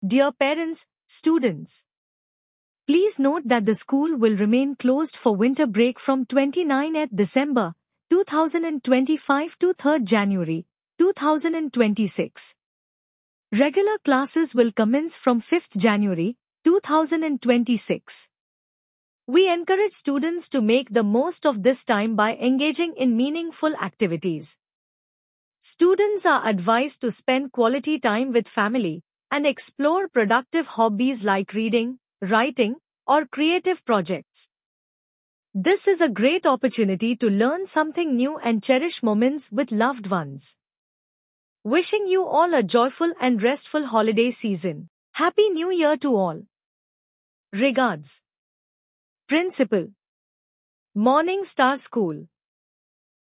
Dear parents, students, please note that the school will remain closed for winter break from 29th December 2025 to 3rd January 2026. Regular classes will commence from 5th January 2026. We encourage students to make the most of this time by engaging in meaningful activities. Students are advised to spend quality time with family and explore productive hobbies like reading, writing, or creative projects. This is a great opportunity to learn something new and cherish moments with loved ones. Wishing you all a joyful and restful holiday season. Happy New Year to all. Regards. Principal. Morning Star School.